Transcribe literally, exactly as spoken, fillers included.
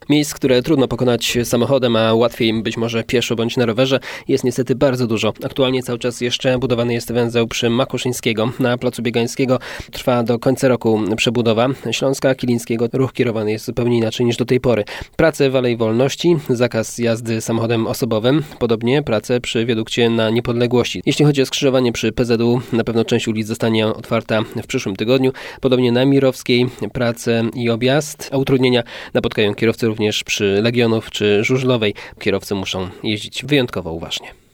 Miejsc, które trudno pokonać samochodem, a łatwiej być może pieszo bądź na rowerze, jest niestety bardzo dużo. Aktualnie cały czas jeszcze budowany jest węzeł przy Makuszyńskiego. Na Placu Biegańskiego trwa do końca roku przebudowa. Śląska Kilińskiego ruch kierowany jest zupełnie inaczej niż do tej pory. Prace w Alei Wolności, zakaz jazdy samochodem osobowym, podobnie prace przy wiadukcie na Niepodległości. Jeśli chodzi o skrzyżowanie przy P Z U, na pewno część ulic zostanie otwarta w przyszłym tygodniu. Podobnie na Mirowskiej prace i objazd, a utrudnienia napotkają kierowcy również przy Legionów czy Żużlowej. Kierowcy muszą jeździć wyjątkowo uważnie.